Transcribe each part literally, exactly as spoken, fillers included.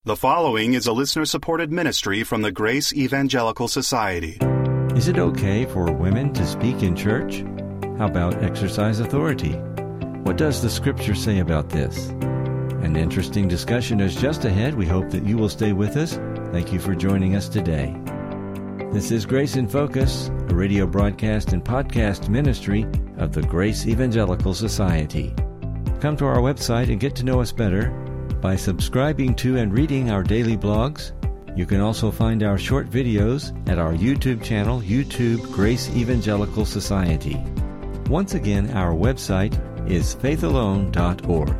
The following is a listener-supported ministry from the Grace Evangelical Society. Is it okay for women to speak in church? How about exercise authority? What does the Scripture say about this? An interesting discussion is just ahead. We hope that you will stay with us. Thank you for joining us today. This is Grace in Focus, a radio broadcast and podcast ministry of the Grace Evangelical Society. Come to our website and get to know us better by subscribing to and reading our daily blogs. You can also find our short videos at our YouTube channel, YouTube Grace Evangelical Society. Once again, our website is faith alone dot org.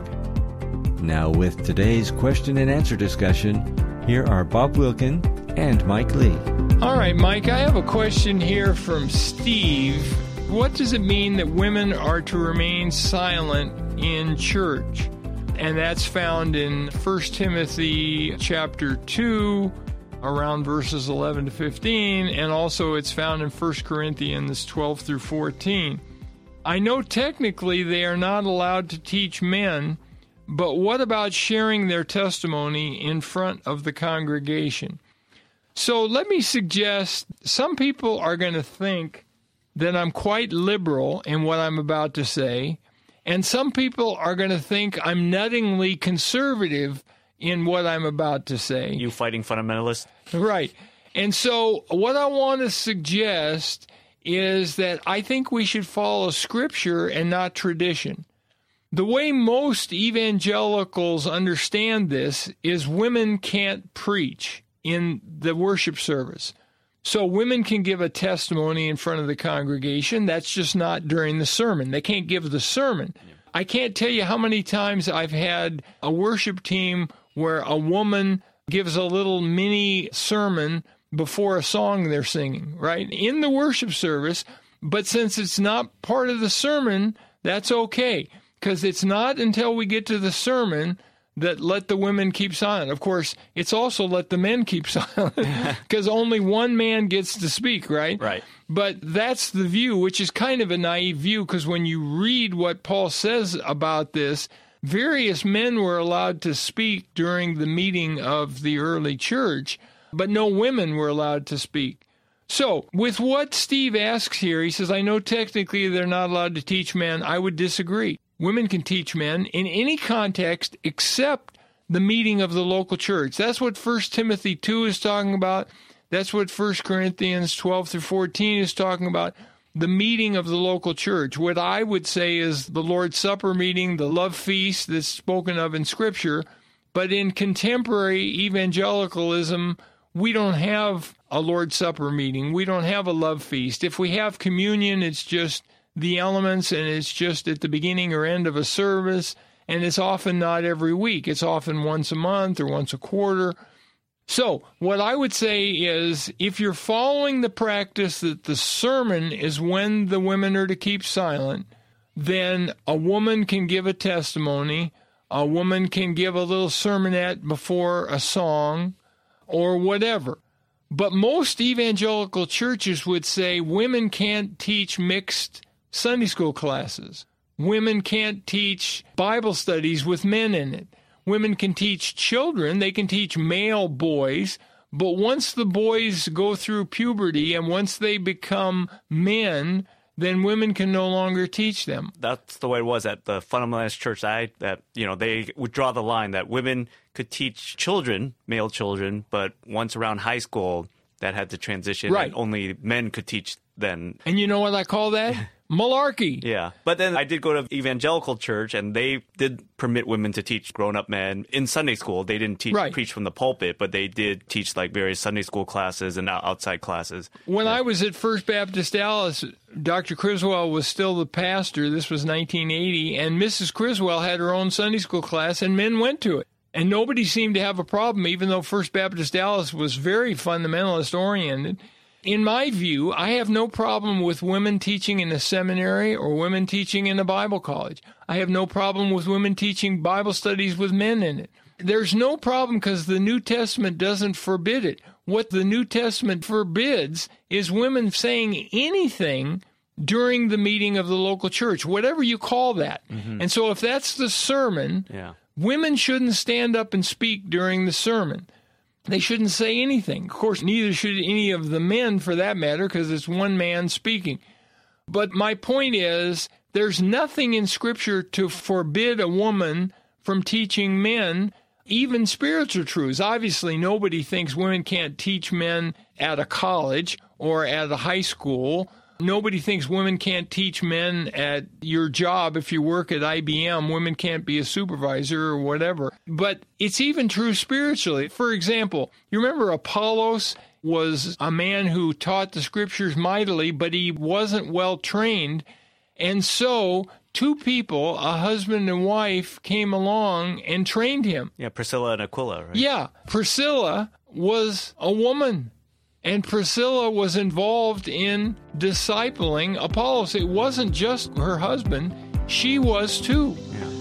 Now with today's question and answer discussion, here are Bob Wilkin and Mike Lee. All right, Mike, I have a question here from Steve. What does it mean that women are to remain silent in church? And that's found in First Timothy chapter two, around verses eleven to fifteen, and also it's found in First Corinthians twelve through fourteen. I know technically they are not allowed to teach men, but what about sharing their testimony in front of the congregation? So let me suggest, some people are going to think that I'm quite liberal in what I'm about to say, and some people are going to think I'm nuttingly conservative in what I'm about to say. You fighting fundamentalists? Right. And so what I want to suggest is that I think we should follow Scripture and not tradition. The way most evangelicals understand this is women can't preach in the worship service. So women can give a testimony in front of the congregation. That's just not during the sermon. They can't give the sermon. I can't tell you how many times I've had a worship team where a woman gives a little mini sermon before a song they're singing, right? In the worship service, but since it's not part of the sermon, that's okay, because it's not until we get to the sermon that let the women keep silent. Of course, it's also let the men keep silent, because only one man gets to speak, right? Right. But that's the view, which is kind of a naive view, because when you read what Paul says about this, various men were allowed to speak during the meeting of the early church, but no women were allowed to speak. So, with what Steve asks here, he says, I know technically they're not allowed to teach men. I would disagree. Women can teach men in any context except the meeting of the local church. That's what First Timothy two is talking about. That's what First Corinthians twelve through fourteen is talking about, the meeting of the local church. What I would say is the Lord's Supper meeting, the love feast that's spoken of in Scripture. But in contemporary evangelicalism, we don't have a Lord's Supper meeting. We don't have a love feast. If we have communion, it's just the elements, and it's just at the beginning or end of a service, and it's often not every week. It's often once a month or once a quarter. So what I would say is, if you're following the practice that the sermon is when the women are to keep silent, then a woman can give a testimony, a woman can give a little sermonette before a song, or whatever. But most evangelical churches would say women can't teach mixed Sunday school classes. Women can't teach Bible studies with men in it. Women can teach children. They can teach male boys. But once the boys go through puberty and once they become men, then women can no longer teach them. That's the way it was at the fundamentalist church. I that you know they would draw the line that women could teach children, male children, but once around high school, that had to transition. Right. And only men could teach then. And you know what I call that? Malarkey. Yeah. But then I did go to evangelical church, and they did permit women to teach grown-up men in Sunday school. They didn't teach Right. preach from the pulpit, but they did teach like various Sunday school classes and outside classes. When yeah. I was at First Baptist Dallas, Doctor Criswell was still the pastor. This was nineteen eighty, and Missus Criswell had her own Sunday school class, and men went to it. And nobody seemed to have a problem, even though First Baptist Dallas was very fundamentalist-oriented. In my view, I have no problem with women teaching in a seminary or women teaching in a Bible college. I have no problem with women teaching Bible studies with men in it. There's no problem because the New Testament doesn't forbid it. What the New Testament forbids is women saying anything during the meeting of the local church, whatever you call that. Mm-hmm. And so if that's the sermon, yeah. Women shouldn't stand up and speak during the sermon. They shouldn't say anything. Of course, neither should any of the men for that matter, because it's one man speaking. But my point is, there's nothing in Scripture to forbid a woman from teaching men even spiritual truths. Obviously, nobody thinks women can't teach men at a college or at a high school. Nobody thinks women can't teach men at your job. If you work at I B M, women can't be a supervisor or whatever. But it's even true spiritually. For example, you remember Apollos was a man who taught the Scriptures mightily, but he wasn't well trained. And so two people, a husband and wife, came along and trained him. Yeah, Priscilla and Aquila, right? Yeah, Priscilla was a woman. And Priscilla was involved in discipling Apollos. It wasn't just her husband. She was too.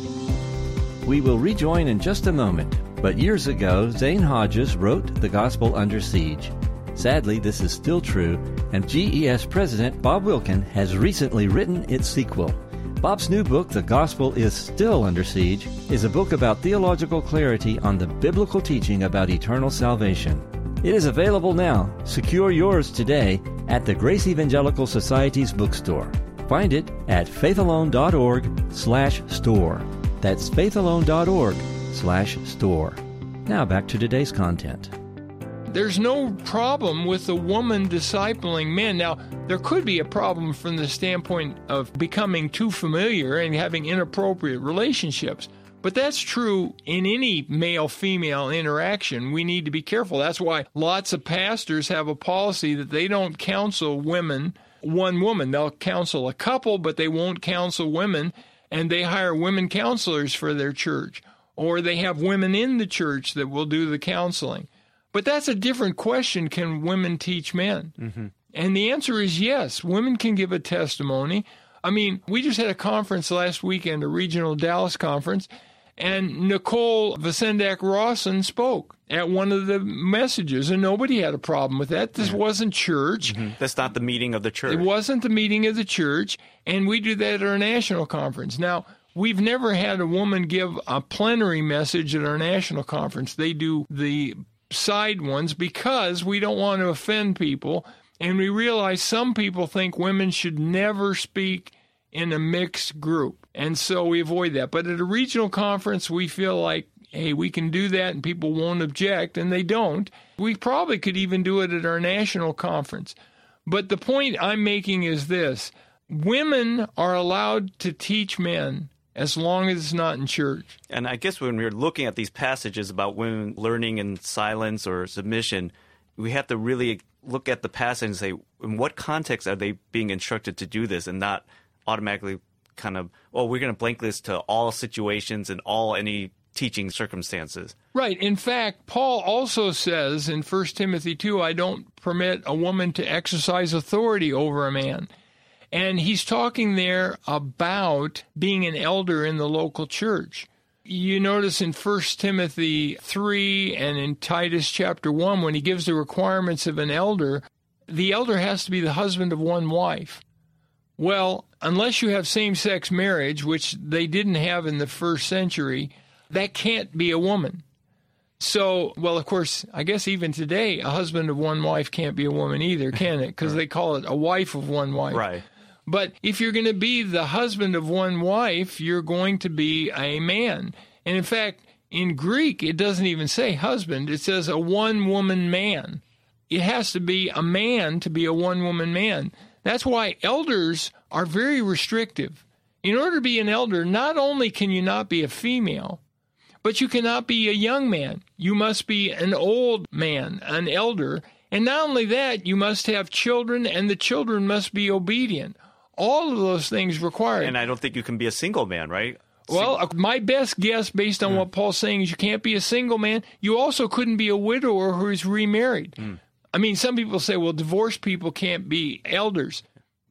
Yeah. We will rejoin in just a moment. But years ago, Zane Hodges wrote The Gospel Under Siege. Sadly, this is still true, and G E S President Bob Wilkin has recently written its sequel. Bob's new book, The Gospel is Still Under Siege, is a book about theological clarity on the biblical teaching about eternal salvation. It is available now. Secure yours today at the Grace Evangelical Society's bookstore. Find it at faithalone.org slash store. That's faithalone.org slash store. Now back to today's content. There's no problem with a woman discipling men. Now, there could be a problem from the standpoint of becoming too familiar and having inappropriate relationships. But that's true in any male-female interaction. We need to be careful. That's why lots of pastors have a policy that they don't counsel women, one woman. They'll counsel a couple, but they won't counsel women, and they hire women counselors for their church. Or they have women in the church that will do the counseling. But that's a different question. Can women teach men? Mm-hmm. And the answer is yes. Women can give a testimony. I mean, we just had a conference last weekend, a regional Dallas conference, and Nicole Vasendak-Rawson spoke at one of the messages, and nobody had a problem with that. This wasn't church. Mm-hmm. That's not the meeting of the church. It wasn't the meeting of the church, and we do that at our national conference. Now, we've never had a woman give a plenary message at our national conference. They do the side ones because we don't want to offend people, and we realize some people think women should never speak in a mixed group, and so we avoid that. But at a regional conference, we feel like, hey, we can do that and people won't object, and they don't. We probably could even do it at our national conference. But the point I'm making is this: women are allowed to teach men as long as it's not in church. And I guess when we're looking at these passages about women learning in silence or submission, we have to really look at the passage and say, in what context are they being instructed to do this, and not automatically kind of, well, we're going to blank this to all situations and all any teaching circumstances. Right. In fact, Paul also says in First Timothy two, I don't permit a woman to exercise authority over a man. And he's talking there about being an elder in the local church. You notice in First Timothy three and in Titus chapter one, when he gives the requirements of an elder, the elder has to be the husband of one wife. Well, unless you have same-sex marriage, which they didn't have in the first century, that can't be a woman. So, well, of course, I guess even today, a husband of one wife can't be a woman either, can it? Because they call it a wife of one wife. Right. But if you're going to be the husband of one wife, you're going to be a man. And in fact, in Greek, it doesn't even say husband. It says a one-woman man. It has to be a man to be a one-woman man. That's why elders are very restrictive. In order to be an elder, not only can you not be a female, but you cannot be a young man. You must be an old man, an elder. And not only that, you must have children, and the children must be obedient. All of those things required. And I don't think you can be a single man, right? Well, uh, my best guess, based on mm. what Paul's saying, is you can't be a single man. You also couldn't be a widower who is remarried. Mm. I mean, some people say, well, divorced people can't be elders.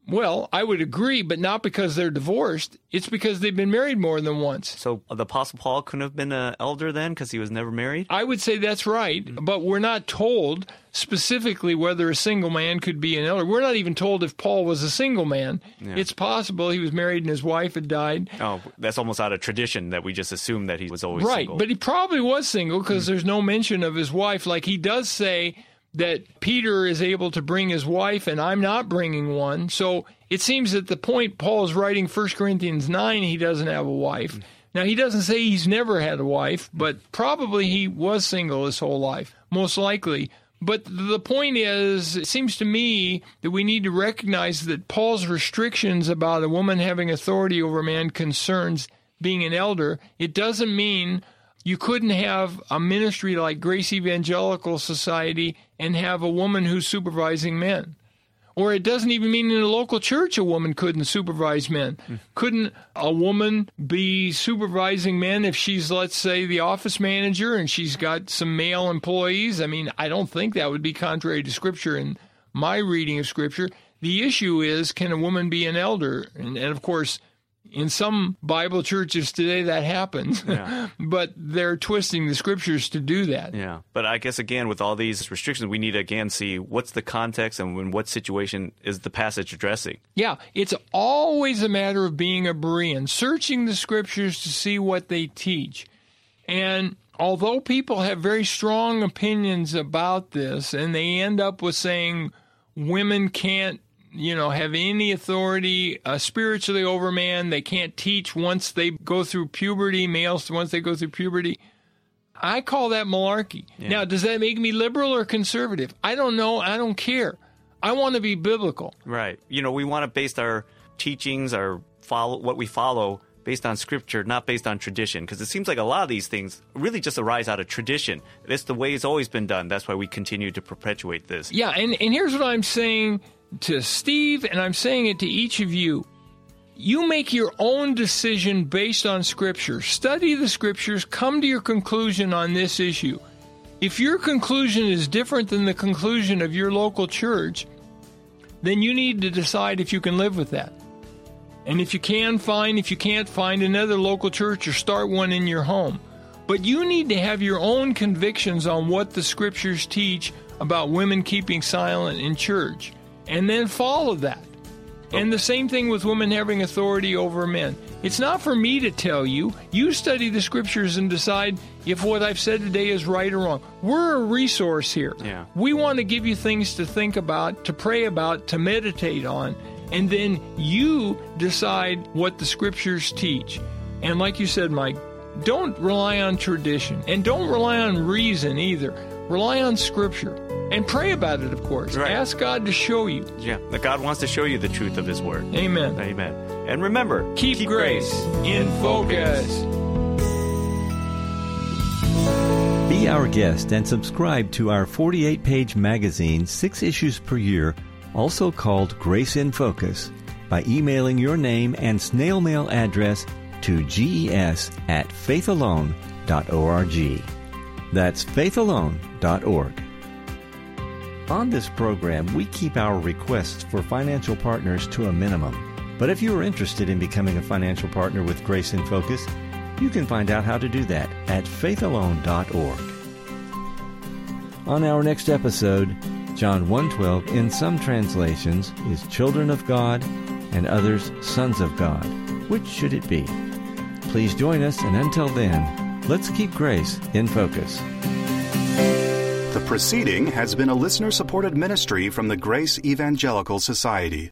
Well, I would agree, but not because they're divorced. It's because they've been married more than once. So the Apostle Paul couldn't have been an elder then because he was never married? I would say that's right, but we're not told specifically whether a single man could be an elder. We're not even told if Paul was a single man. Yeah. It's possible he was married and his wife had died. Oh, that's almost out of tradition that we just assume that he was always right, single. Right, but he probably was single because mm. there's no mention of his wife. Like he does say that Peter is able to bring his wife and I'm not bringing one. So it seems at the point Paul is writing First Corinthians nine, he doesn't have a wife. Mm. Now, he doesn't say he's never had a wife, but probably he was single his whole life, most likely. But the point is, it seems to me that we need to recognize that Paul's restrictions about a woman having authority over a man concerns being an elder. It doesn't mean you couldn't have a ministry like Grace Evangelical Society and have a woman who's supervising men. Or it doesn't even mean in a local church a woman couldn't supervise men. Mm. Couldn't a woman be supervising men if she's, let's say, the office manager and she's got some male employees? I mean, I don't think that would be contrary to Scripture in my reading of Scripture. The issue is, can a woman be an elder? And, and of course, in some Bible churches today that happens, yeah. but they're twisting the Scriptures to do that. Yeah, but I guess, again, with all these restrictions, we need to, again, see what's the context and in what situation is the passage addressing. Yeah, it's always a matter of being a Berean, searching the Scriptures to see what they teach. And although people have very strong opinions about this, and they end up with saying women can't you know, have any authority uh, spiritually over man. They can't teach once they go through puberty, males once they go through puberty. I call that malarkey. Yeah. Now, does that make me liberal or conservative? I don't know. I don't care. I want to be biblical. Right. You know, we want to base our teachings, our follow, what we follow, based on Scripture, not based on tradition. Because it seems like a lot of these things really just arise out of tradition. It's the way it's always been done. That's why we continue to perpetuate this. Yeah, and, and here's what I'm saying to Steve, and I'm saying it to each of you. You make your own decision based on Scripture. Study the Scriptures. Come to your conclusion on this issue. If your conclusion is different than the conclusion of your local church, then you need to decide if you can live with that. And if you can, fine. If you can't, find another local church or start one in your home. But you need to have your own convictions on what the Scriptures teach about women keeping silent in church. And then follow that. And the same thing with women having authority over men. It's not for me to tell you. You study the Scriptures and decide if what I've said today is right or wrong. We're a resource here. Yeah. We want to give you things to think about, to pray about, to meditate on. And then you decide what the Scriptures teach. And like you said, Mike, don't rely on tradition. And don't rely on reason either. Rely on Scripture. And pray about it, of course. Right. Ask God to show you. Yeah, that God wants to show you the truth of His Word. Amen. Amen. And remember, keep, keep grace, grace in focus. Be our guest and subscribe to our forty-eight page magazine, six issues per year, also called Grace in Focus, by emailing your name and snail mail address to ges at faithalone dot org. That's faithalone dot org. On this program, we keep our requests for financial partners to a minimum. But if you are interested in becoming a financial partner with Grace in Focus, you can find out how to do that at faithalone dot org. On our next episode, John one twelve in some translations is children of God and others sons of God. Which should it be? Please join us, and until then, let's keep grace in focus. The proceeding has been a listener-supported ministry from the Grace Evangelical Society.